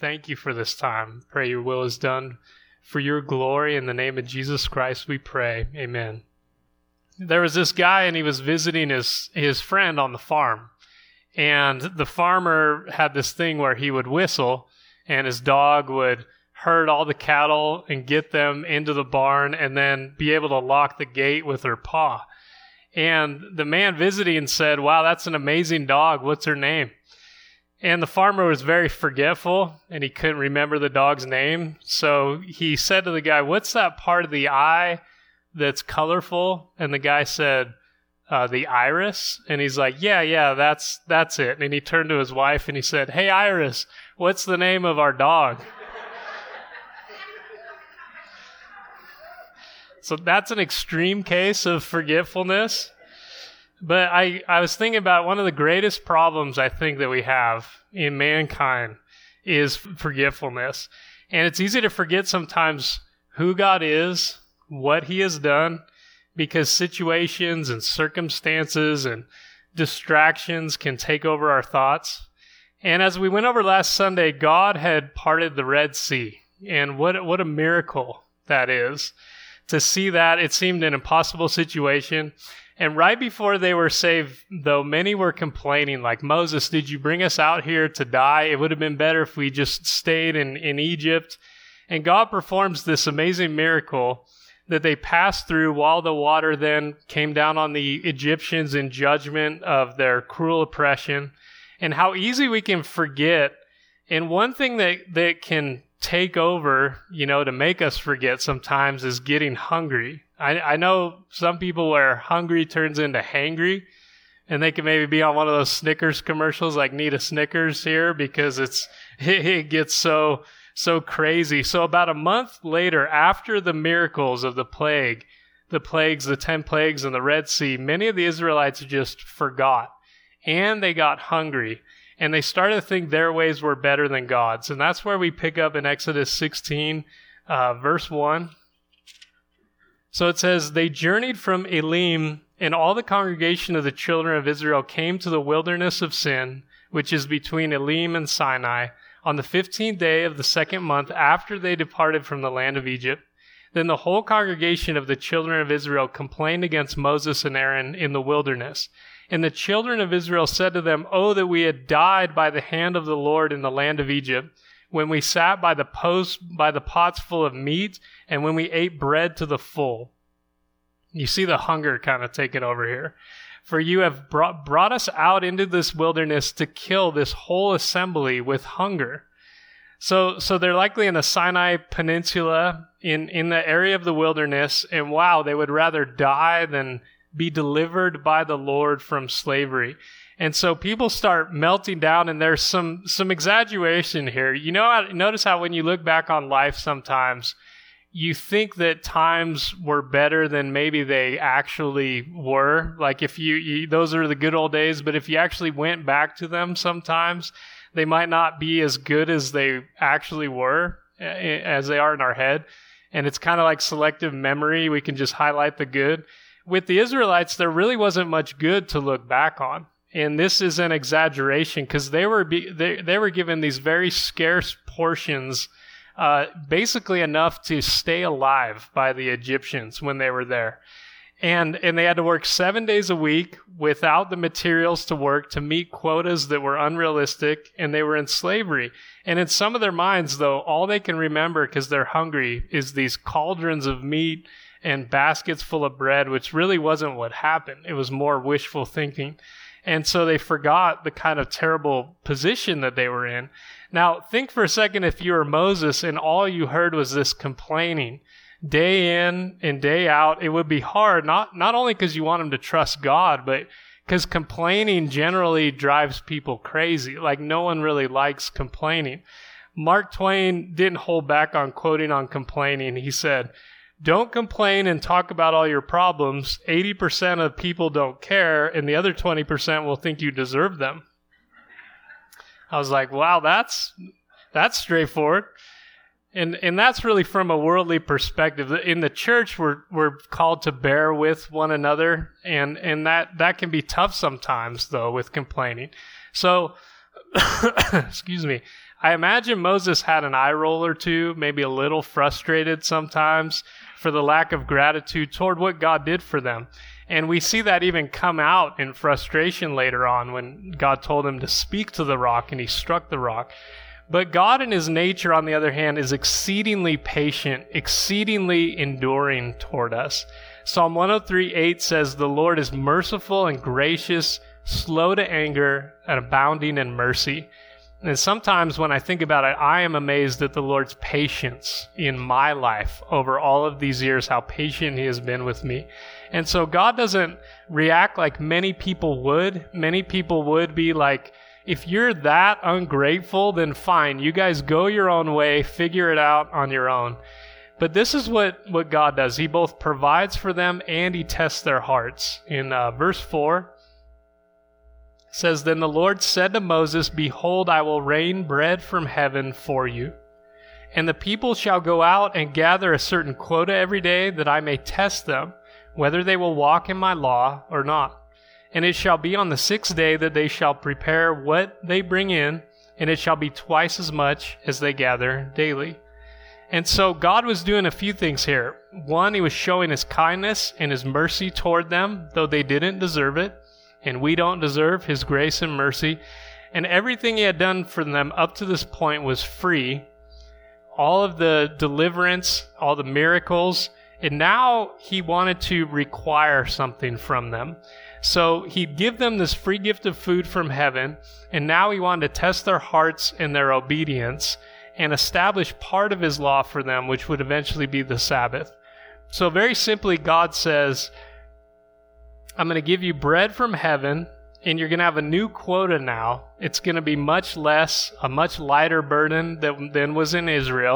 thank you for this time. Pray your will is done for your glory. In the name of Jesus Christ, we pray. Amen. There was this guy, and he was visiting his friend on the farm. And the farmer had this thing where he would whistle, and his dog would herd all the cattle and get them into the barn and then be able to lock the gate with her paw. And the man visiting said, "Wow, that's an amazing dog. What's her name?" And the farmer was very forgetful, and he couldn't remember the dog's name. So he said to the guy, "What's that part of the eye that's colorful?" And the guy said, "The iris." And he's like, yeah, that's it. And he turned to his wife and he said, "Hey, Iris, what's the name of our dog?" So that's an extreme case of forgetfulness. But I was thinking about one of the greatest problems I think that we have in mankind is forgetfulness. And it's easy to forget sometimes who God is, what he has done, because situations and circumstances and distractions can take over our thoughts. And as we went over last Sunday, God had parted the Red Sea. And what a miracle that is. To see that, it seemed an impossible situation. And right before they were saved, though, many were complaining, like, "Moses, did you bring us out here to die? It would have been better if we just stayed in Egypt." And God performs this amazing miracle that they passed through while the water then came down on the Egyptians in judgment of their cruel oppression. And how easy we can forget. And one thing that can take over, to make us forget sometimes is getting hungry. I know some people where hungry turns into hangry, and they can maybe be on one of those Snickers commercials, like need a Snickers here, because it gets so crazy. So about a month later, after the miracles of the plagues, the 10 plagues and the Red Sea, many of the Israelites just forgot, and they got hungry. And they started to think their ways were better than God's. And that's where we pick up in Exodus 16, verse 1. So it says, "They journeyed from Elim, and all the congregation of the children of Israel came to the wilderness of Sin, which is between Elim and Sinai, on the 15th day of the second month after they departed from the land of Egypt. Then the whole congregation of the children of Israel complained against Moses and Aaron in the wilderness. And the children of Israel said to them, 'Oh, that we had died by the hand of the Lord in the land of Egypt, when we sat by the pots full of meat, and when we ate bread to the full.'" You see the hunger kind of taking over here. "For you have brought us out into this wilderness to kill this whole assembly with hunger." So they're likely in the Sinai Peninsula, in the area of the wilderness, and wow, they would rather die than be delivered by the Lord from slavery. And so people start melting down, and there's some exaggeration here. Notice how when you look back on life sometimes, you think that times were better than maybe they actually were. Like if you those are the good old days, but if you actually went back to them sometimes, they might not be as good as they actually were, as they are in our head. And it's kind of like selective memory. We can just highlight the good. With the Israelites, there really wasn't much good to look back on. And this is an exaggeration because they were given these very scarce portions, basically enough to stay alive by the Egyptians when they were there. And they had to work 7 days a week without the materials to work to meet quotas that were unrealistic, and they were in slavery. And in some of their minds, though, all they can remember because they're hungry is these cauldrons of meat and baskets full of bread, which really wasn't what happened. It was more wishful thinking. And so they forgot the kind of terrible position that they were in. Now, think for a second if you were Moses and all you heard was this complaining day in and day out. It would be hard, not only because you want them to trust God, but because complaining generally drives people crazy. Like no one really likes complaining. Mark Twain didn't hold back on quoting on complaining. He said, "Don't complain and talk about all your problems. 80% of people don't care, and the other 20% will think you deserve them." I was like, wow, that's straightforward. And that's really from a worldly perspective. In the church, we're called to bear with one another, and that can be tough sometimes, though, with complaining. So, excuse me, I imagine Moses had an eye roll or two, maybe a little frustrated sometimes for the lack of gratitude toward what God did for them. And we see that even come out in frustration later on when God told him to speak to the rock and he struck the rock. But God in his nature, on the other hand, is exceedingly patient, exceedingly enduring toward us. Psalm 103:8 says, "The Lord is merciful and gracious, slow to anger, and abounding in mercy." And sometimes when I think about it, I am amazed at the Lord's patience in my life over all of these years, how patient he has been with me. And so God doesn't react like many people would. Many people would be like, if you're that ungrateful, then fine, you guys go your own way, figure it out on your own. But this is what God does. He both provides for them and he tests their hearts. In verse 4, it says, "Then the Lord said to Moses, Behold, I will rain bread from heaven for you. And the people shall go out and gather a certain quota every day, that I may test them, whether they will walk in my law or not. And it shall be on the 6th day that they shall prepare what they bring in, and it shall be twice as much as they gather daily." And so God was doing a few things here. One, he was showing his kindness and his mercy toward them, though they didn't deserve it. And we don't deserve his grace and mercy. And everything he had done for them up to this point was free. All of the deliverance, all the miracles. And now he wanted to require something from them. So he'd give them this free gift of food from heaven. And now he wanted to test their hearts and their obedience and establish part of his law for them, which would eventually be the Sabbath. So very simply, God says, I'm going to give you bread from heaven, and you're going to have a new quota now. It's going to be much less, a much lighter burden than was in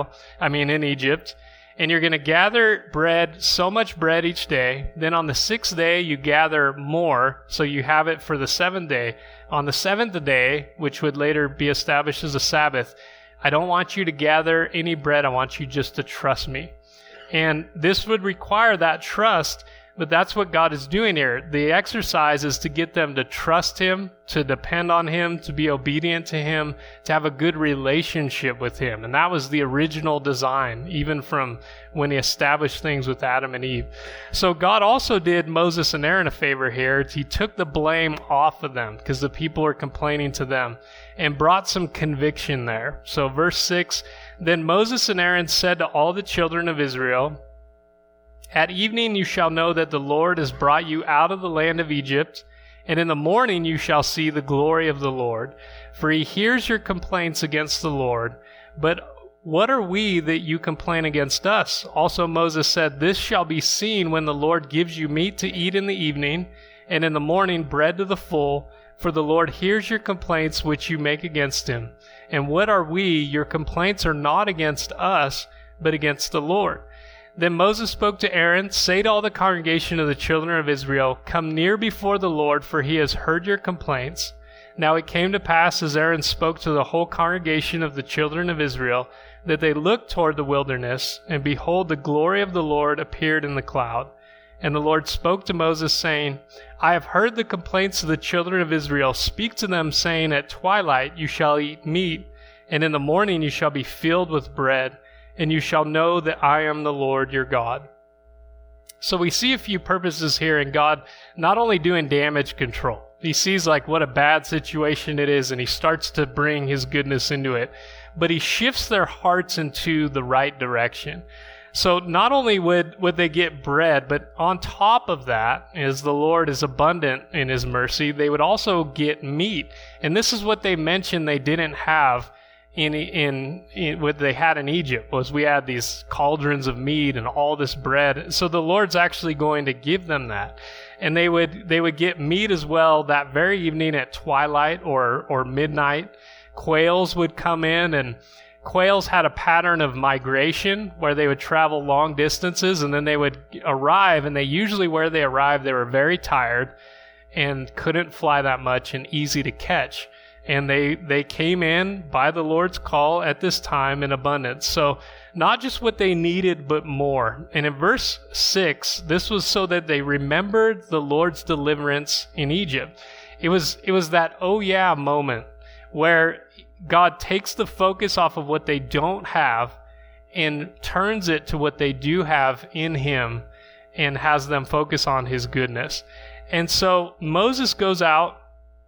Egypt. And you're going to gather bread, so much bread each day. Then on the 6th day, you gather more, so you have it for the 7th day. On the 7th day, which would later be established as a Sabbath, I don't want you to gather any bread. I want you just to trust me. And this would require that trust. But that's what God is doing here. The exercise is to get them to trust him, to depend on him, to be obedient to him, to have a good relationship with him. And that was the original design, even from when he established things with Adam and Eve. So God also did Moses and Aaron a favor here. He took the blame off of them because the people were complaining to them and brought some conviction there. So verse 6, "Then Moses and Aaron said to all the children of Israel, At evening you shall know that the Lord has brought you out of the land of Egypt, and in the morning you shall see the glory of the Lord. For he hears your complaints against the Lord. But what are we that you complain against us?" Also Moses said, "This shall be seen when the Lord gives you meat to eat in the evening, and in the morning bread to the full. For the Lord hears your complaints which you make against him. And what are we? Your complaints are not against us, but against the Lord." Then Moses spoke to Aaron, "Say to all the congregation of the children of Israel, Come near before the Lord, for he has heard your complaints." Now it came to pass, as Aaron spoke to the whole congregation of the children of Israel, that they looked toward the wilderness, and behold, the glory of the Lord appeared in the cloud. And the Lord spoke to Moses, saying, "I have heard the complaints of the children of Israel. Speak to them, saying, At twilight you shall eat meat, and in the morning you shall be filled with bread. And you shall know that I am the Lord your God." So we see a few purposes here in God not only doing damage control. He sees like what a bad situation it is, and he starts to bring his goodness into it. But he shifts their hearts into the right direction. So not only would they get bread, but on top of that, as the Lord is abundant in his mercy, they would also get meat. And this is what they mentioned they didn't have in what they had in Egypt, was we had these cauldrons of meat and all this bread. So the Lord's actually going to give them that. And they would get meat as well that very evening at twilight or midnight. Quails would come in, and quails had a pattern of migration where they would travel long distances, and then they would arrive, and where they arrived, they were very tired and couldn't fly that much and easy to catch. And they came in by the Lord's call at this time in abundance. So not just what they needed, but more. And in verse 6, this was so that they remembered the Lord's deliverance in Egypt. It was that oh yeah moment where God takes the focus off of what they don't have and turns it to what they do have in him and has them focus on his goodness. And so Moses goes out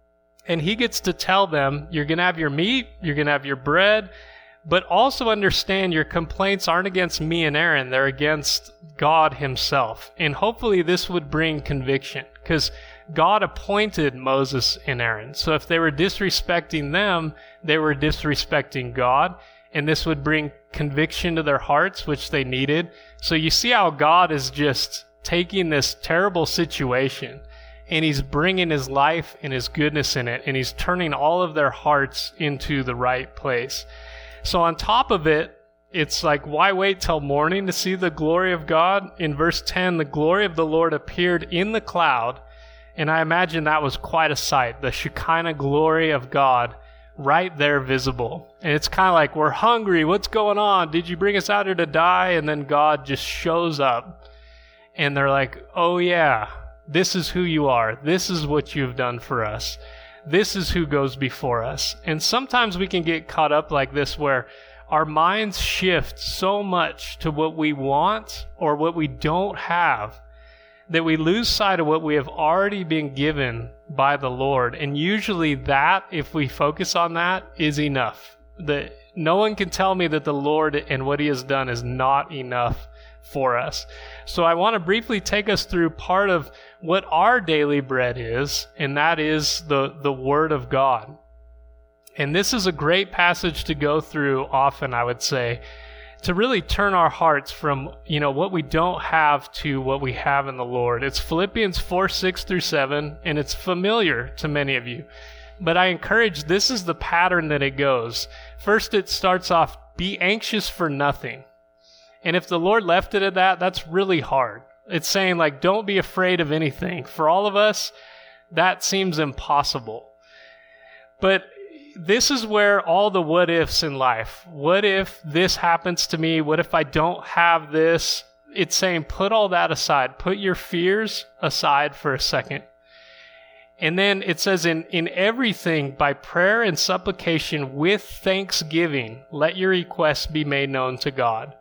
and he gets to tell them, you're going to have your meat, you're going to have your bread, but also understand your complaints aren't against me and Aaron, they're against God himself. And hopefully this would bring conviction, because God appointed Moses and Aaron. So if they were disrespecting them, they were disrespecting God, and this would bring conviction to their hearts, which they needed. So you see how God is just taking this terrible situation, and he's bringing his life and his goodness in it, and he's turning all of their hearts into the right place. So on top of it, it's like, why wait till morning to see the glory of God? In verse 10, the glory of the Lord appeared in the cloud, and I imagine that was quite a sight, the Shekinah glory of God right there visible. And it's kind of like, we're hungry, what's going on? Did you bring us out here to die? And then God just shows up, and they're like, oh yeah, this is who you are. This is what you've done for us. This is who goes before us. And sometimes we can get caught up like this, where our minds shift so much to what we want or what we don't have that we lose sight of what we have already been given by the Lord. And usually that, if we focus on that, is enough. No one can tell me that the Lord and what he has done is not enough for us. So I want to briefly take us through part of what our daily bread is, and that is the Word of God. And this is a great passage to go through often, I would say, to really turn our hearts from, what we don't have to what we have in the Lord. It's Philippians 4:6-7, and it's familiar to many of you. But I encourage, this is the pattern that it goes. First, it starts off, be anxious for nothing. And if the Lord left it at that, that's really hard. It's saying, like, don't be afraid of anything. For all of us, that seems impossible. But this is where all the what ifs in life. What if this happens to me? What if I don't have this? It's saying, put all that aside. Put your fears aside for a second. And then it says, in everything, by prayer and supplication with thanksgiving, let your requests be made known to God.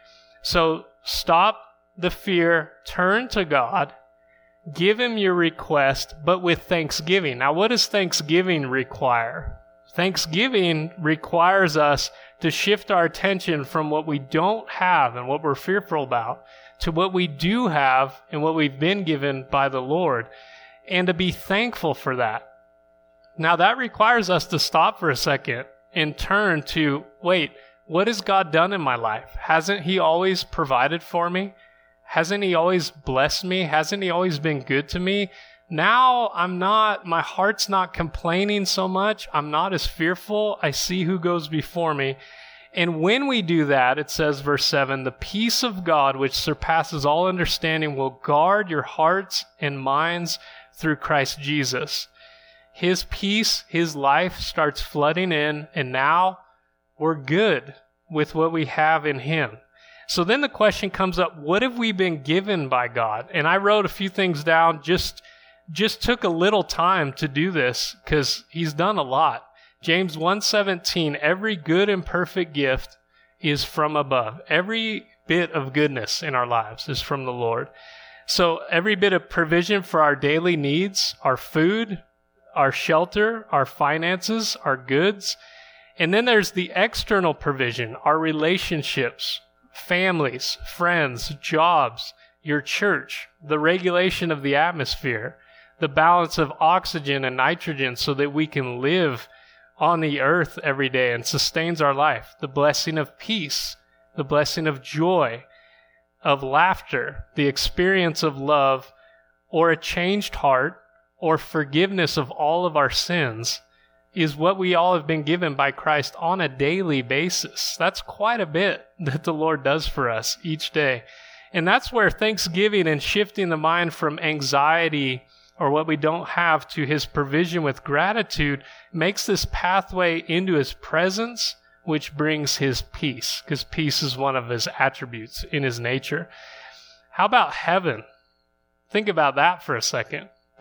So stop the fear, turn to God, give him your request, but with thanksgiving. Now, what does thanksgiving require? Thanksgiving requires us to shift our attention from what we don't have and what we're fearful about to what we do have and what we've been given by the Lord, and to be thankful for that. Now, that requires us to stop for a second and turn to, wait, what has God done in my life? Hasn't he always provided for me? Hasn't he always blessed me? Hasn't he always been good to me? Now my heart's not complaining so much. I'm not as fearful. I see who goes before me. And when we do that, it says, verse 7, the peace of God, which surpasses all understanding, will guard your hearts and minds through Christ Jesus. His peace, his life starts flooding in, and now we're good with what we have in him. So then the question comes up, what have we been given by God? And I wrote a few things down, just took a little time to do this because he's done a lot. James 1:17, every good and perfect gift is from above. Every bit of goodness in our lives is from the Lord. So every bit of provision for our daily needs, our food, our shelter, our finances, our goods. And then there's the external provision, our relationships, families, friends, jobs, your church, the regulation of the atmosphere, the balance of oxygen and nitrogen so that we can live on the earth every day and sustains our life, the blessing of peace, the blessing of joy, of laughter, the experience of love, or a changed heart, or forgiveness of all of our sins, is what we all have been given by Christ on a daily basis. That's quite a bit that the Lord does for us each day. And that's where thanksgiving and shifting the mind from anxiety or what we don't have to his provision with gratitude makes this pathway into his presence, which brings his peace, because peace is one of his attributes in his nature. How about heaven? Think about that for a second.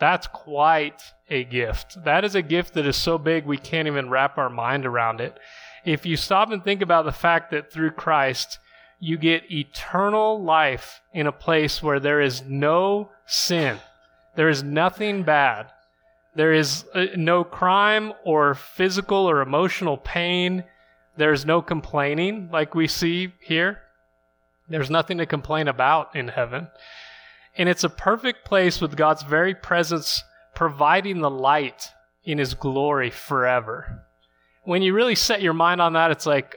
That's quite a gift. That is a gift that is so big we can't even wrap our mind around it. If you stop and think about the fact that through Christ, you get eternal life in a place where there is no sin, there is nothing bad, there is no crime or physical or emotional pain, there's no complaining like we see here. There's nothing to complain about in heaven. And it's a perfect place with God's very presence providing the light in his glory forever. When you really set your mind on that, it's like,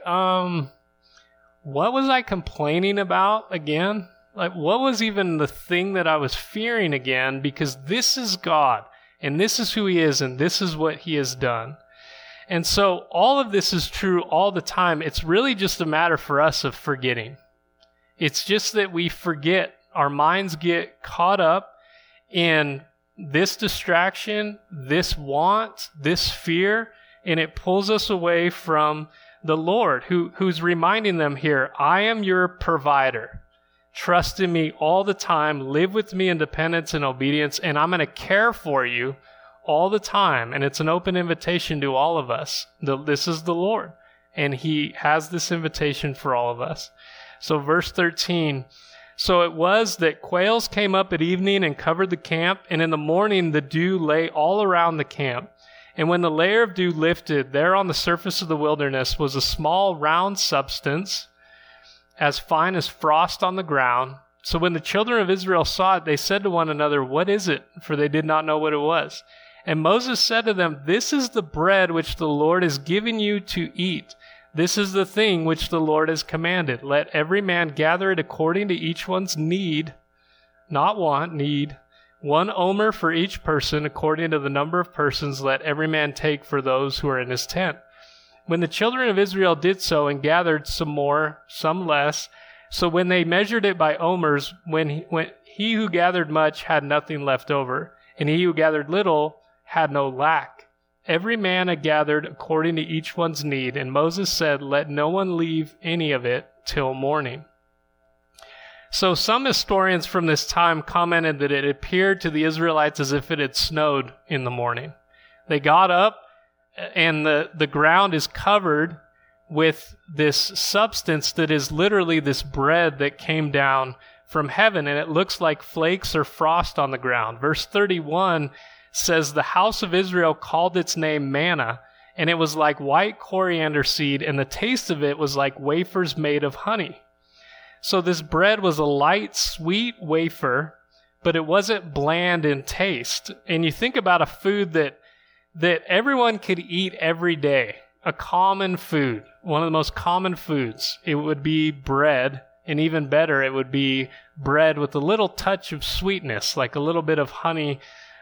what was I complaining about again? Like, what was even the thing that I was fearing again? Because this is God, and this is who he is, and this is what he has done. And so all of this is true all the time. It's really just a matter for us of forgetting. It's just that we forget. Our minds get caught up in this distraction, this want, this fear, and it pulls us away from the Lord, who's reminding them here, I am your provider. Trust in me all the time. Live with me in dependence and obedience, and I'm going to care for you all the time. And it's an open invitation to all of us. This is the Lord, and he has this invitation for all of us. So verse 13, so it was that quails came up at evening and covered the camp, and in the morning the dew lay all around the camp. And when the layer of dew lifted, there on the surface of the wilderness was a small round substance, as fine as frost on the ground. So when the children of Israel saw it, they said to one another, what is it? For they did not know what it was. And Moses said to them, this is the bread which the Lord has given you to eat. This is the thing which the Lord has commanded. Let every man gather it according to each one's need, not want, need. 1 omer for each person, according to the number of persons, let every man take for those who are in his tent. When the children of Israel did so and gathered some more, some less, so when they measured it by omers, when he who gathered much had nothing left over, and he who gathered little had no lack. Every man had gathered according to each one's need, and Moses said, let no one leave any of it till morning. So some historians from this time commented that it appeared to the Israelites as if it had snowed in the morning. They got up, and the ground is covered with this substance that is literally this bread that came down from heaven, and it looks like flakes or frost on the ground. Verse 31 says, the house of Israel called its name manna, and it was like white coriander seed, and the taste of it was like wafers made of honey. So this bread was a light, sweet wafer, but it wasn't bland in taste. And you think about a food that everyone could eat every day, a common food, one of the most common foods. It would be bread, and even better, it would be bread with a little touch of sweetness, like a little bit of honey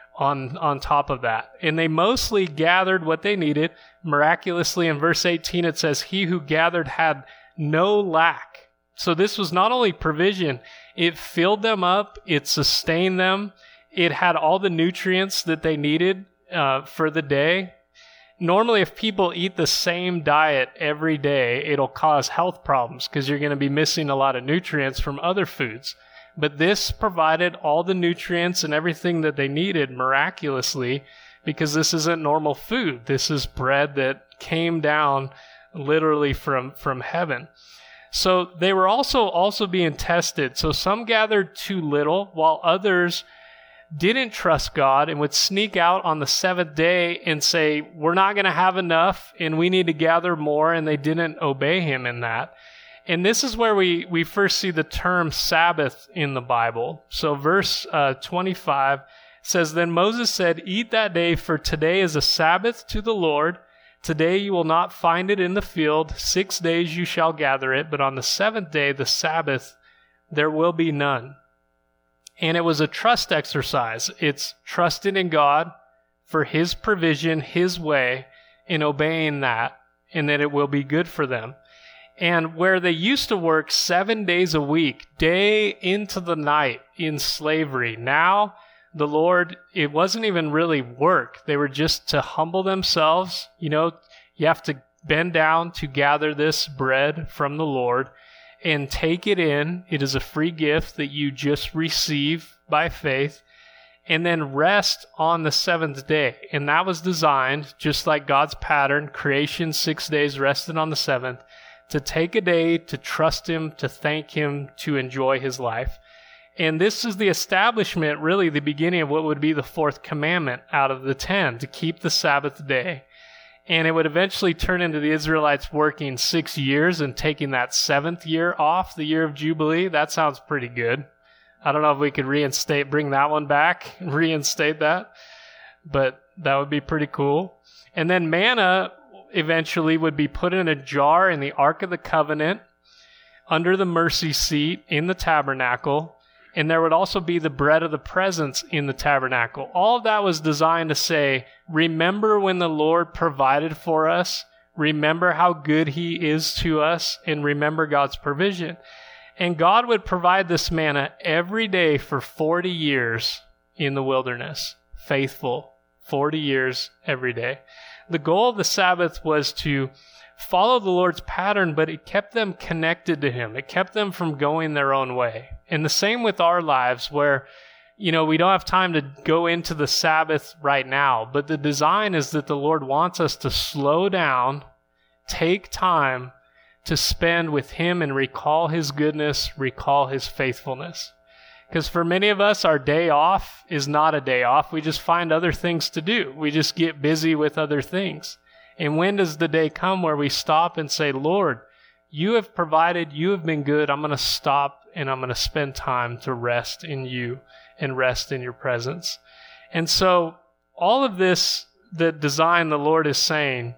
on top of that. And they mostly gathered what they needed. Miraculously, in verse 18, it says, he who gathered had no lack. So this was not only provision, it filled them up, it sustained them, it had all the nutrients that they needed for the day. Normally, if people eat the same diet every day, it'll cause health problems because you're going to be missing a lot of nutrients from other foods. But this provided all the nutrients and everything that they needed miraculously, because this isn't normal food. This is bread that came down literally from heaven. So they were also being tested. So some gathered too little, while others didn't trust God and would sneak out on the seventh day and say, we're not going to have enough and we need to gather more, and they didn't obey him in that. And this is where we first see the term Sabbath in the Bible. So verse 25 says, then Moses said, eat that day, for today is a Sabbath to the Lord. Today you will not find it in the field. 6 days you shall gather it, but on the seventh day, the Sabbath, there will be none. And it was a trust exercise. It's trusting in God for his provision, his way, and obeying that, and that it will be good for them. And where they used to work 7 days a week, day into the night in slavery, now the Lord, it wasn't even really work. They were just to humble themselves. You know, you have to bend down to gather this bread from the Lord and take it in. It is a free gift that you just receive by faith. and then rest on the seventh day. And that was designed, just like God's pattern, creation, 6 days, rested on the seventh, to take a day to trust him, to thank him, to enjoy his life. And this is the establishment, really the beginning of what would be the fourth commandment out of the 10, to keep the Sabbath day. And it would eventually turn into the Israelites working 6 years and taking that seventh year off, the year of Jubilee. That sounds pretty good. I don't know if we could bring that one back, reinstate that, but that would be pretty cool. And then manna eventually would be put in a jar in the Ark of the Covenant under the mercy seat in the tabernacle. And there would also be the bread of the presence in the tabernacle. All of that was designed to say, remember when the Lord provided for us, remember how good he is to us, and remember God's provision. And God would provide this manna every day for 40 years in the wilderness. Faithful, 40 years every day. The goal of the Sabbath was to follow the Lord's pattern, but it kept them connected to him. It kept them from going their own way. And the same with our lives where, we don't have time to go into the Sabbath right now, but the design is that the Lord wants us to slow down, take time to spend with him and recall his goodness, recall his faithfulness. Because for many of us, our day off is not a day off. We just find other things to do. We just get busy with other things. And when does the day come where we stop and say, Lord, you have provided, you have been good. I'm going to stop and I'm going to spend time to rest in you and rest in your presence. And so all of this, the design the Lord is saying,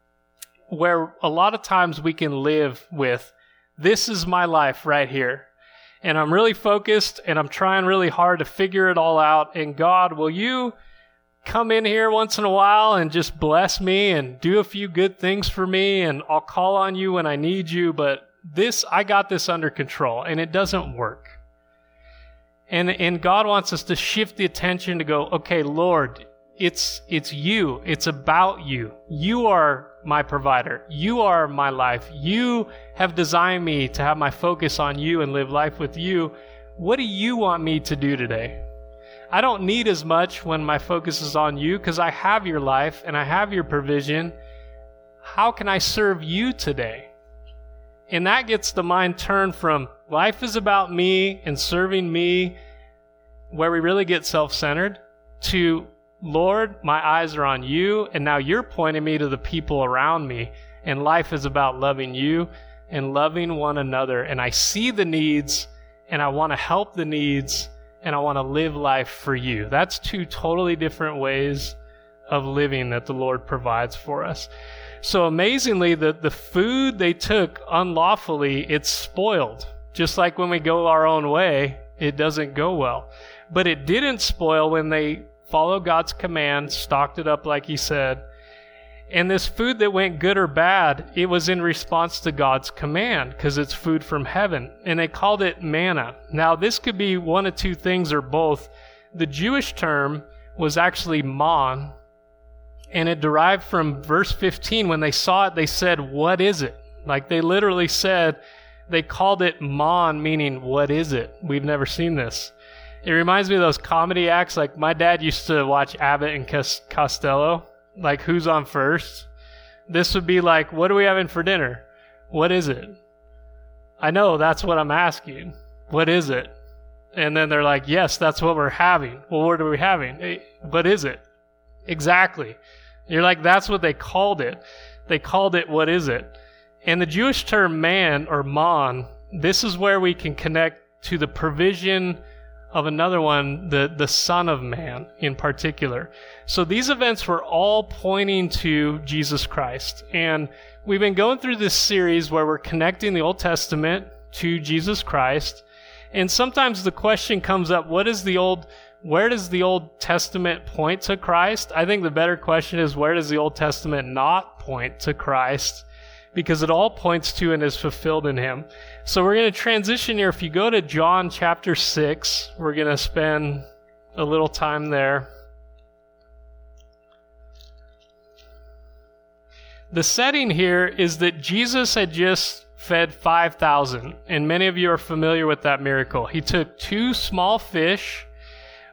where a lot of times we can live with, this is my life right here. And I'm really focused and I'm trying really hard to figure it all out. And God, will you come in here once in a while and just bless me and do a few good things for me, and I'll call on you when I need you, but I got this under control, and it doesn't work. And God wants us to shift the attention to go, okay, Lord, it's you. It's about you. You are my provider. You are my life. You have designed me to have my focus on you and live life with you. What do you want me to do today? I don't need as much when my focus is on you because I have your life and I have your provision. How can I serve you today? And that gets the mind turned from life is about me and serving me, where we really get self-centered, to Lord, my eyes are on you, and now you're pointing me to the people around me, and life is about loving you and loving one another. And I see the needs, and I want to help the needs, and I want to live life for you. That's two totally different ways of living that the Lord provides for us. So amazingly, the food they took unlawfully, it's spoiled. Just like when we go our own way, it doesn't go well. But it didn't spoil when they followed God's command, stocked it up like he said. And this food that went good or bad, it was in response to God's command because it's food from heaven. And they called it manna. Now, this could be one of two things or both. The Jewish term was actually man, and it derived from verse 15. When they saw it, they said, what is it? Like they literally said, they called it man, meaning, what is it? We've never seen this. It reminds me of those comedy acts. Like my dad used to watch Abbott and Costello. Like, who's on first? This would be like, what are we having for dinner? What is it? I know, that's what I'm asking. What is it? And then they're like, yes, that's what we're having. Well, what are we having? Hey, what is it? Exactly. You're like, that's what they called it. They called it, what is it? And the Jewish term man or man, this is where we can connect to the provision of another one, the Son of Man in particular. So these events were all pointing to Jesus Christ. And we've been going through this series where we're connecting the Old Testament to Jesus Christ. And sometimes the question comes up, where does the Old Testament point to Christ? I think the better question is, where does the Old Testament not point to Christ? Because it all points to and is fulfilled in him. So we're going to transition here. If you go to John chapter 6, we're going to spend a little time there. The setting here is that Jesus had just fed 5,000, and many of you are familiar with that miracle. He took 2 small fish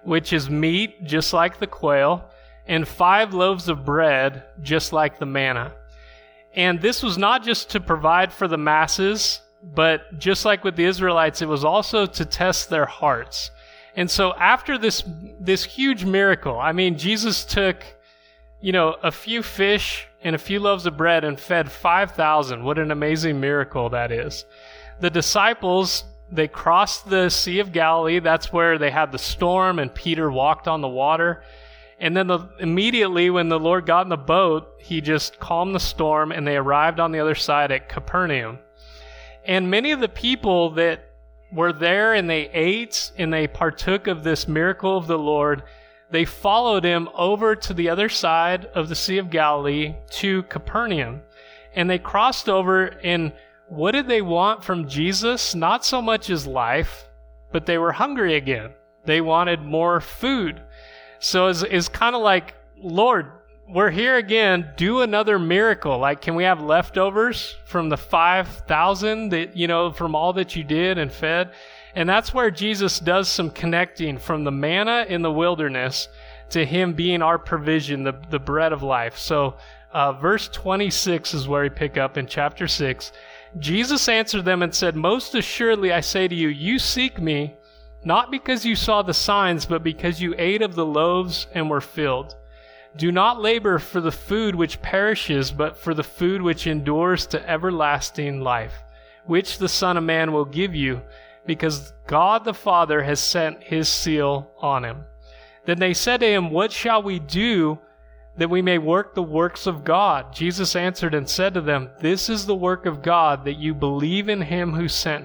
which is meat, just like the quail, and 5 loaves of bread, just like the manna. And this was not just to provide for the masses, but just like with the Israelites, it was also to test their hearts. And so after this huge miracle, I mean, Jesus took, a few fish and a few loaves of bread and fed 5,000. What an amazing miracle that is. The disciples, they crossed the Sea of Galilee. That's where they had the storm and Peter walked on the water. And then immediately when the Lord got in the boat, he just calmed the storm and they arrived on the other side at Capernaum. And many of the people that were there and they ate and they partook of this miracle of the Lord, they followed him over to the other side of the Sea of Galilee to Capernaum. And they crossed over, and what did they want from Jesus? Not so much his life, but they were hungry again. They wanted more food. So it's kind of like, Lord, we're here again, do another miracle. Like, can we have leftovers from the 5,000 that, from all that you did and fed? And that's where Jesus does some connecting from the manna in the wilderness to him being our provision, the bread of life. So verse 26 is where we pick up in chapter 6. Jesus answered them and said, "Most assuredly I say to you, you seek me, not because you saw the signs, but because you ate of the loaves and were filled. Do not labor for the food which perishes, but for the food which endures to everlasting life, which the Son of Man will give you, because God the Father has sent his seal on him." Then they said to him, "What shall we do that we may work the works of God?" Jesus answered and said to them, "This is the work of God, that you believe in him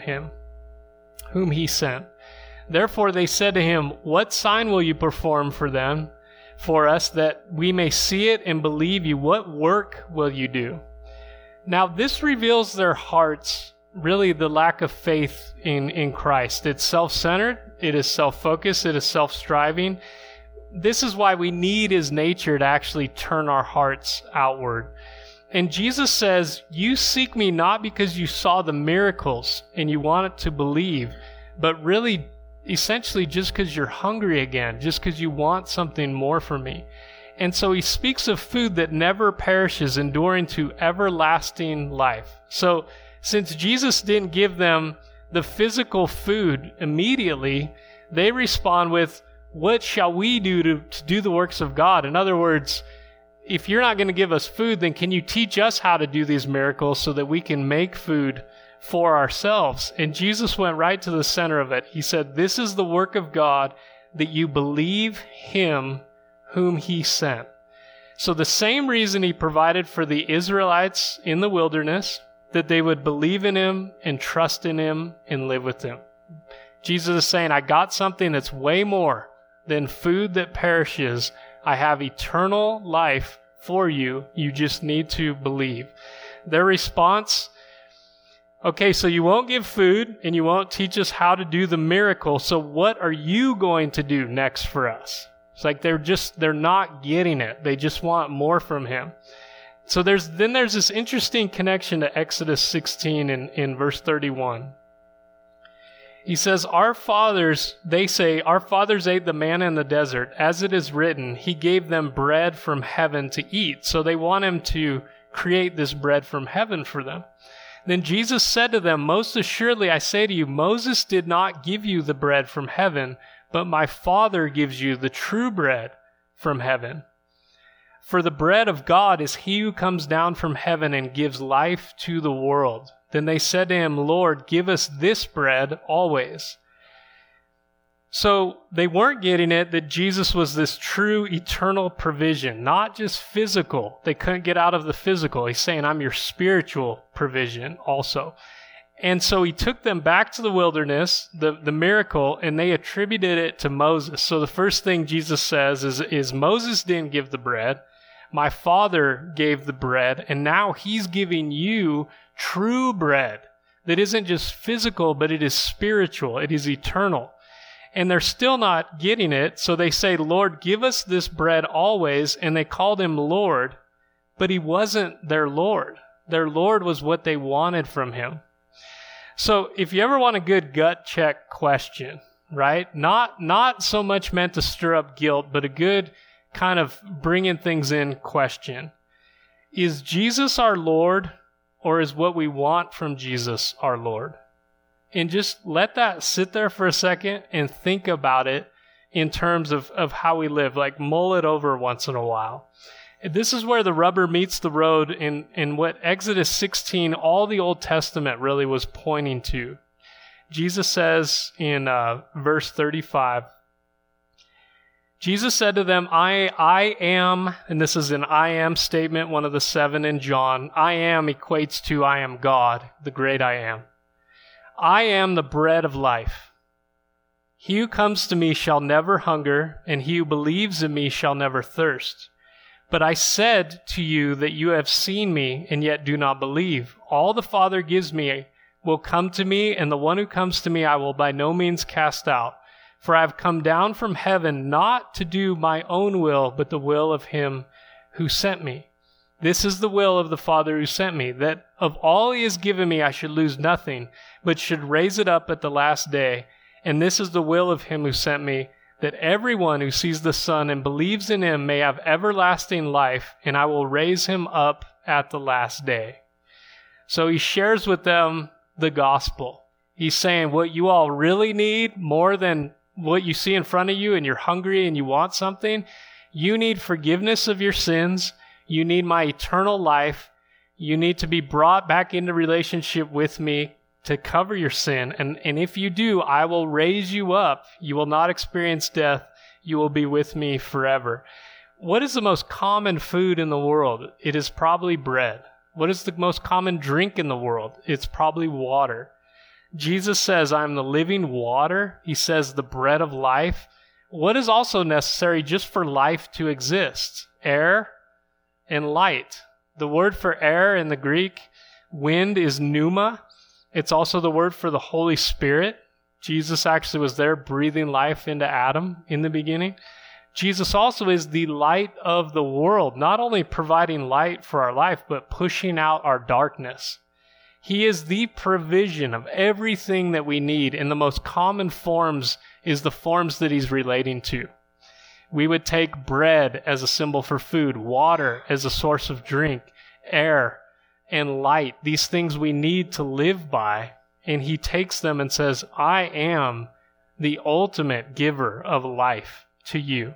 whom he sent. Therefore they said to him, "What sign will you perform for us, that we may see it and believe you? What work will you do?" Now this reveals their hearts, really the lack of faith in Christ. It's self-centered, it is self-focused, it is self-striving. This is why we need his nature to actually turn our hearts outward. And Jesus says, you seek me not because you saw the miracles and you wanted to believe, but really essentially just because you're hungry again, just because you want something more from me. And so he speaks of food that never perishes, enduring to everlasting life. So since Jesus didn't give them the physical food immediately, they respond with, what shall we do to do the works of God? In other words, if you're not going to give us food, then can you teach us how to do these miracles so that we can make food for ourselves? And Jesus went right to the center of it. He said, this is the work of God, that you believe him whom he sent. So the same reason he provided for the Israelites in the wilderness, that they would believe in him and trust in him and live with him. Jesus is saying, I got something that's way more than food that perishes. I have eternal life for you. You just need to believe. Their response, okay, so you won't give food and you won't teach us how to do the miracle. So what are you going to do next for us? It's like they're not getting it. They just want more from him. So there's this interesting connection to Exodus 16 in verse 31. He says, they say, our fathers ate the manna in the desert. As it is written, he gave them bread from heaven to eat. So they want him to create this bread from heaven for them. Then Jesus said to them, most assuredly I say to you, Moses did not give you the bread from heaven, but my Father gives you the true bread from heaven. For the bread of God is he who comes down from heaven and gives life to the world. Then they said to him, Lord, give us this bread always. So they weren't getting it that Jesus was this true eternal provision, not just physical. They couldn't get out of the physical. He's saying, I'm your spiritual provision also. And so he took them back to the wilderness, the miracle, and they attributed it to Moses. So the first thing Jesus says is Moses didn't give the bread. My Father gave the bread, and now he's giving you true bread that isn't just physical, but it is spiritual. It is eternal. And they're still not getting it, so they say, Lord, give us this bread always. And they called him Lord, but he wasn't their Lord. Their Lord was what they wanted from him. So if you ever want a good gut check question, right? Not so much meant to stir up guilt, but a good kind of bringing things in question. Is Jesus our Lord, or is what we want from Jesus our Lord? And just let that sit there for a second and think about it in terms of how we live, like mull it over once in a while. This is where the rubber meets the road in what Exodus 16, all the Old Testament really was pointing to. Jesus says in verse 35, Jesus said to them, I am, and this is an I am statement, one of the 7 in John. I am equates to I am God, the great I am. I am the bread of life. He who comes to me shall never hunger, and he who believes in me shall never thirst. But I said to you that you have seen me, and yet do not believe. All the Father gives me will come to me, and the one who comes to me I will by no means cast out. For I have come down from heaven not to do my own will, but the will of him who sent me. This is the will of the Father who sent me, that of all he has given me I should lose nothing, but should raise it up at the last day. And this is the will of him who sent me, that everyone who sees the Son and believes in him may have everlasting life, and I will raise him up at the last day. So he shares with them the gospel. He's saying what you all really need, more than what you see in front of you and you're hungry and you want something, you need forgiveness of your sins. You need my eternal life. You need to be brought back into relationship with me to cover your sin. And if you do, I will raise you up. You will not experience death. You will be with me forever. What is the most common food in the world? It is probably bread. What is the most common drink in the world? It's probably water. Jesus says, I am the living water. He says, the bread of life. What is also necessary just for life to exist? Air and light. The word for air in the Greek, wind, is pneuma. It's also the word for the Holy Spirit. Jesus actually was there breathing life into Adam in the beginning. Jesus also is the light of the world, not only providing light for our life, but pushing out our darkness. He is the provision of everything that we need, and the most common forms is the forms that he's relating to. We would take bread as a symbol for food, water as a source of drink, air and light, these things we need to live by, and he takes them and says, I am the ultimate giver of life to you.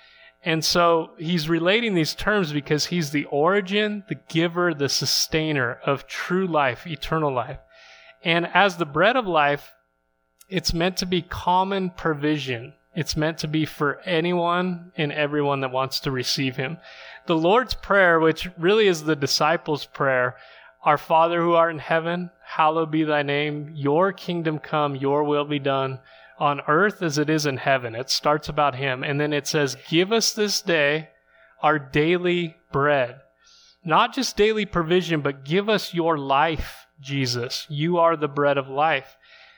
And so he's relating these terms because he's the origin, the giver, the sustainer of true life, eternal life. And as the bread of life, it's meant to be common provision. It's meant to be for anyone and everyone that wants to receive him. The Lord's Prayer, which really is the disciples' prayer, Our Father who art in heaven, hallowed be thy name. Your kingdom come, your will be done on earth as it is in heaven. It starts about him. And then it says, give us this day our daily bread. Not just daily provision, but give us your life, Jesus. You are the bread of life.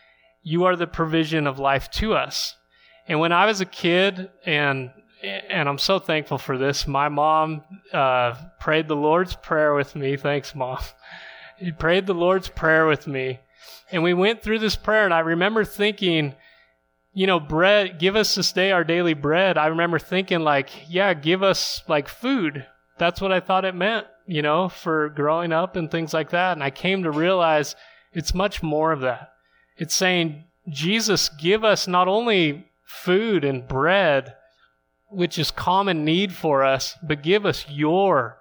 You are the provision of life to us. And when I was a kid, and I'm so thankful for this, my mom prayed the Lord's Prayer with me. Thanks, Mom. She prayed the Lord's Prayer with me. And we went through this prayer, and I remember thinking, you know, bread, give us this day our daily bread. I remember thinking like, yeah, give us like food. That's what I thought it meant, you know, for growing up and things like that. And I came to realize it's much more of that. It's saying, Jesus, give us not only food and bread, which is common need for us, but give us your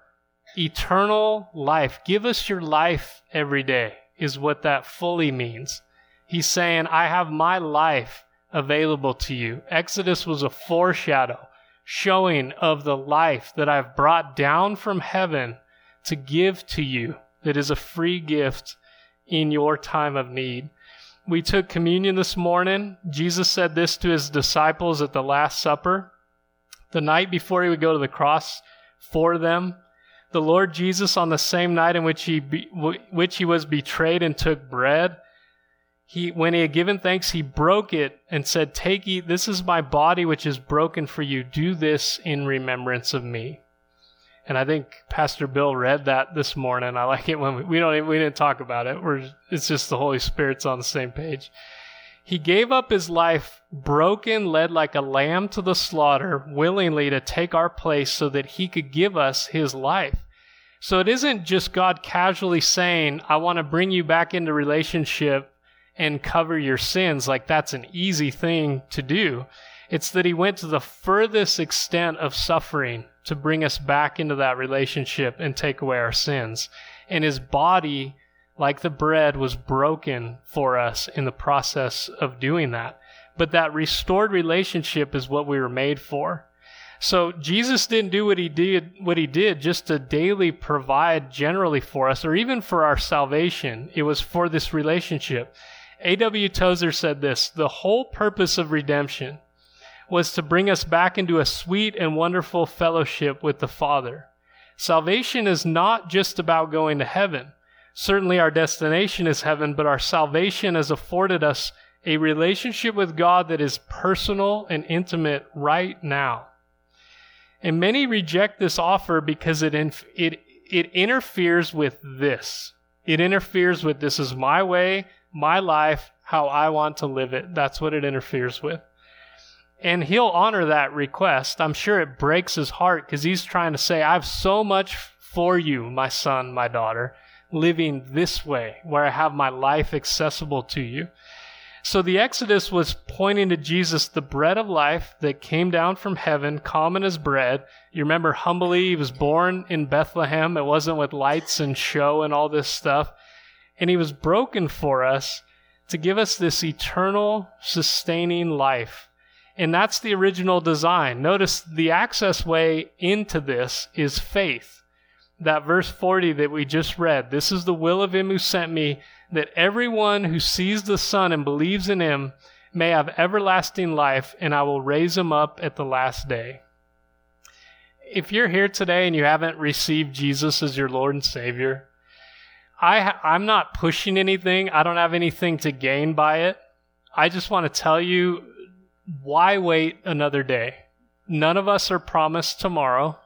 eternal life. Give us your life every day is what that fully means. He's saying, I have my life available to you. Exodus was a foreshadow showing of the life that I've brought down from heaven to give to you, that is a free gift in your time of need. We took communion this morning. Jesus said this to his disciples at the Last Supper, the night before he would go to the cross for them. The Lord Jesus, on the same night in which he was betrayed and took bread, when he had given thanks, he broke it and said, take, eat, this is my body which is broken for you. Do this in remembrance of me. And I think Pastor Bill read that this morning. I like it when we didn't talk about it. It's just the Holy Spirit's on the same page. He gave up his life broken, led like a lamb to the slaughter, willingly to take our place so that he could give us his life. So it isn't just God casually saying, I want to bring you back into relationship and cover your sins. Like that's an easy thing to do. It's that he went to the furthest extent of suffering to bring us back into that relationship and take away our sins. And his body, like the bread, was broken for us in the process of doing that. But that restored relationship is what we were made for. So Jesus didn't do what he did just to daily provide generally for us or even for our salvation. It was for this relationship. A.W. Tozer said this, the whole purpose of redemption was to bring us back into a sweet and wonderful fellowship with the Father. Salvation is not just about going to heaven. Certainly our destination is heaven, but our salvation has afforded us a relationship with God that is personal and intimate right now. And many reject this offer because it interferes with this. It interferes with this is my way, my life, how I want to live it. That's what it interferes with. And he'll honor that request. I'm sure it breaks his heart because he's trying to say, I have so much for you, my son, my daughter, living this way, where I have my life accessible to you. So the Exodus was pointing to Jesus, the bread of life that came down from heaven, common as bread. You remember humbly, he was born in Bethlehem. It wasn't with lights and show and all this stuff. And he was broken for us to give us this eternal, sustaining life. And that's the original design. Notice the access way into this is faith. That verse 40 that we just read, this is the will of him who sent me, that everyone who sees the Son and believes in him may have everlasting life, and I will raise him up at the last day. If you're here today and you haven't received Jesus as your Lord and Savior, I'm not pushing anything. I don't have anything to gain by it. I just want to tell you, why wait another day? None of us are promised tomorrow.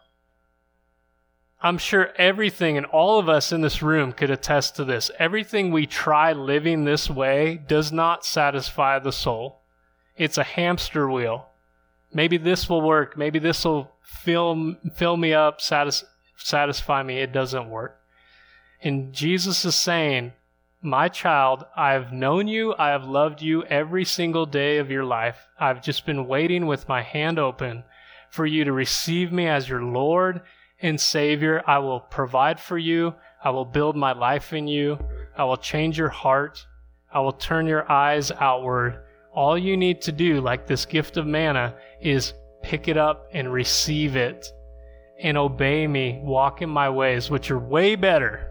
I'm sure everything, and all of us in this room could attest to this. Everything we try living this way does not satisfy the soul. It's a hamster wheel. Maybe this will work. Maybe this will fill me up, satisfy me. It doesn't work. And Jesus is saying, my child, I have known you. I have loved you every single day of your life. I've just been waiting with my hand open for you to receive me as your Lord and Savior. I will provide for you. I will build my life in you. I will change your heart. I will turn your eyes outward. All you need to do, like this gift of manna, is pick it up and receive it and obey me, walk in my ways, which are way better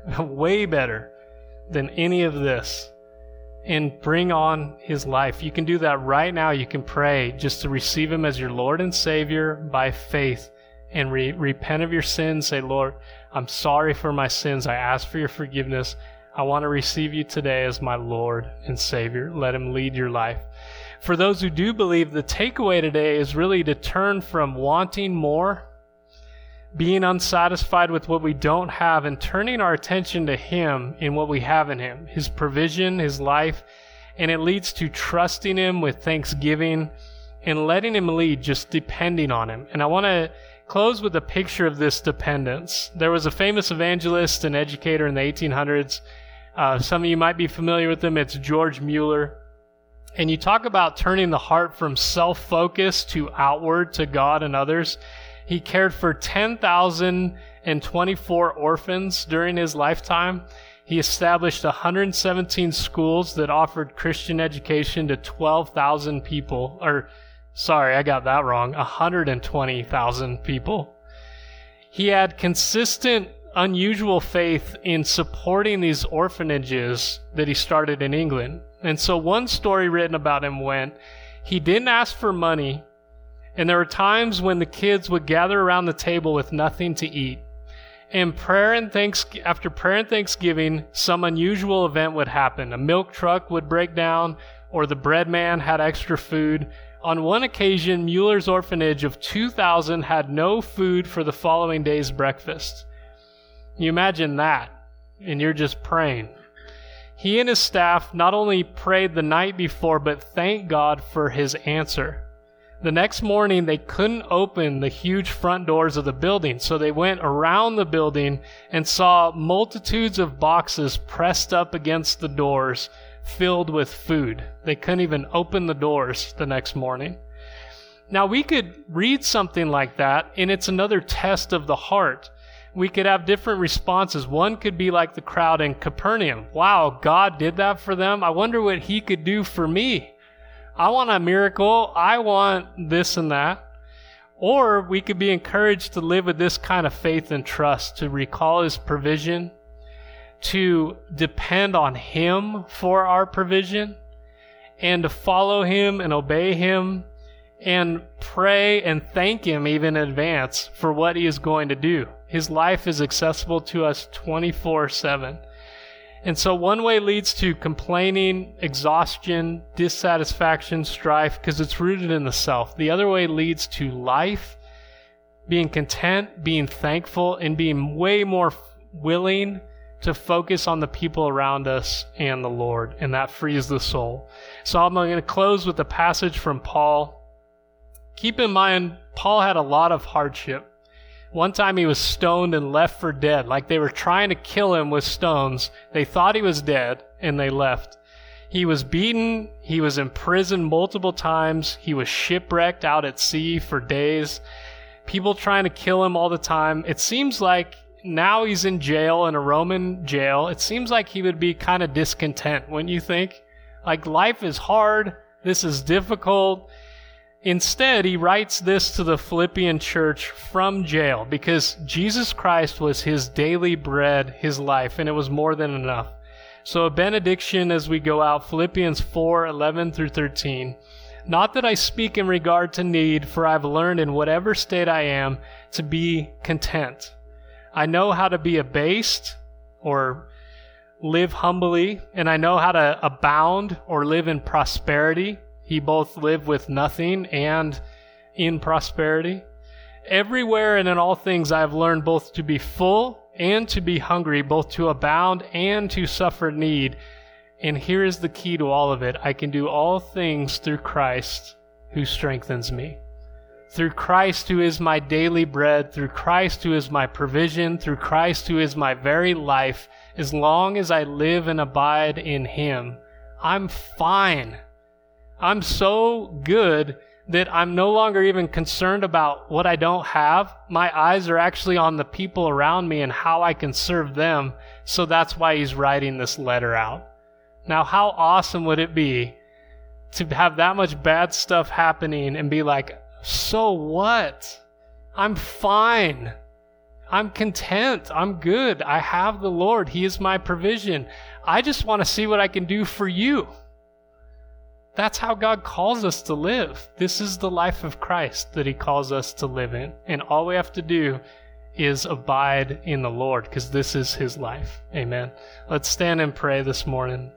than any of this, and bring on his life. You can do that right now. You can pray just to receive him as your Lord and Savior by faith and repent of your sins. Say, Lord, I'm sorry for my sins. I ask for your forgiveness. I want to receive you today as my Lord and Savior. Let him lead your life. For those who do believe, the takeaway today is really to turn from wanting more, being unsatisfied with what we don't have, and turning our attention to him in what we have in him, his provision, his life, and it leads to trusting him with thanksgiving and letting him lead, just depending on him. And I want to close with a picture of this dependence. There was a famous evangelist and educator in the 1800s. Some of you might be familiar with him. It's George Mueller. And you talk about turning the heart from self-focus to outward to God and others. He cared for 10,024 orphans during his lifetime. He established 117 schools that offered Christian education to 12,000 people. Sorry, I got that wrong. 120,000 people. He had consistent, unusual faith in supporting these orphanages that he started in England. And so one story written about him went, he didn't ask for money, and there were times when the kids would gather around the table with nothing to eat. And after prayer and thanksgiving, some unusual event would happen. A milk truck would break down, or the bread man had extra food. On one occasion, Mueller's orphanage of 2,000 had no food for the following day's breakfast. You imagine that, and you're just praying. He and his staff not only prayed the night before, but thanked God for his answer. The next morning, they couldn't open the huge front doors of the building, so they went around the building and saw multitudes of boxes pressed up against the doors filled with food. They couldn't even open the doors the next morning. Now, we could read something like that, and it's another test of the heart. We could have different responses. One could be like the crowd in Capernaum. Wow, God did that for them. I wonder what he could do for me. I want a miracle. I want this and that. Or we could be encouraged to live with this kind of faith and trust, to recall his provision, to depend on him for our provision, and to follow him and obey him, and pray and thank him even in advance for what he is going to do. His life is accessible to us 24/7. And so one way leads to complaining, exhaustion, dissatisfaction, strife, because it's rooted in the self. The other way leads to life, being content, being thankful, and being way more willing to focus on the people around us and the Lord, and that frees the soul. So I'm going to close with a passage from Paul. Keep in mind, Paul had a lot of hardship. One time he was stoned and left for dead, like they were trying to kill him with stones. They thought he was dead, and they left. He was beaten. He was imprisoned multiple times. He was shipwrecked out at sea for days. People trying to kill him all the time. It seems like now he's in jail, in a Roman jail. It seems like he would be kind of discontent, wouldn't you think? Like, life is hard. This is difficult. Instead, he writes this to the Philippian church from jail because Jesus Christ was his daily bread, his life, and it was more than enough. So a benediction as we go out, Philippians 4:11-13. Not that I speak in regard to need, for I've learned in whatever state I am to be content. I know how to be abased or live humbly, and I know how to abound or live in prosperity. He both lived with nothing and in prosperity. Everywhere and in all things I have learned both to be full and to be hungry, both to abound and to suffer need. And here is the key to all of it. I can do all things through Christ who strengthens me. Through Christ who is my daily bread, through Christ who is my provision, through Christ who is my very life. As long as I live and abide in him, I'm fine. I'm so good that I'm no longer even concerned about what I don't have. My eyes are actually on the people around me and how I can serve them. So that's why he's writing this letter out. Now, how awesome would it be to have that much bad stuff happening and be like, so what? I'm fine. I'm content. I'm good. I have the Lord. He is my provision. I just want to see what I can do for you. That's how God calls us to live. This is the life of Christ that he calls us to live in. And all we have to do is abide in the Lord because this is his life. Amen. Let's stand and pray this morning.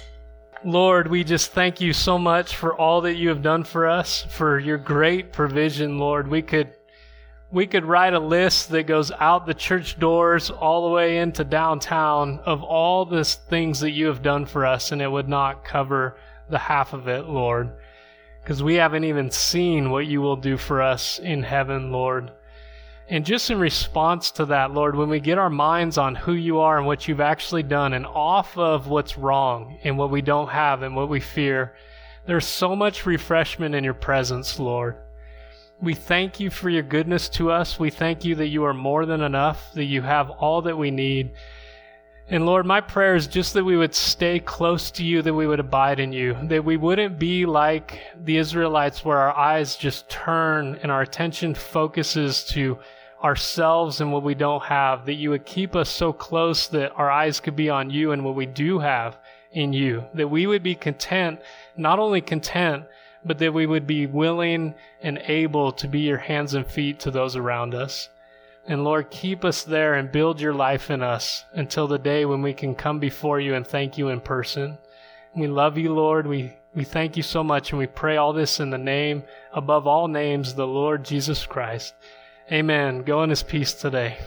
Lord, we just thank you so much for all that you have done for us, for your great provision, Lord. We could write a list that goes out the church doors all the way into downtown of all the things that you have done for us, and it would not cover the half of it, Lord, because we haven't even seen what you will do for us in heaven, Lord. And just in response to that, Lord, when we get our minds on who you are and what you've actually done and off of what's wrong and what we don't have and what we fear, there's so much refreshment in your presence, Lord. We thank you for your goodness to us. We thank you that you are more than enough, that you have all that we need. And Lord, my prayer is just that we would stay close to you, that we would abide in you, that we wouldn't be like the Israelites where our eyes just turn and our attention focuses to ourselves and what we don't have, that you would keep us so close that our eyes could be on you and what we do have in you, that we would be content, not only content, but that we would be willing and able to be your hands and feet to those around us. And Lord, keep us there and build your life in us until the day when we can come before you and thank you in person. We love you, Lord. We thank you so much, and we pray all this in the name above all names, the Lord Jesus Christ. Amen. Go in his peace today.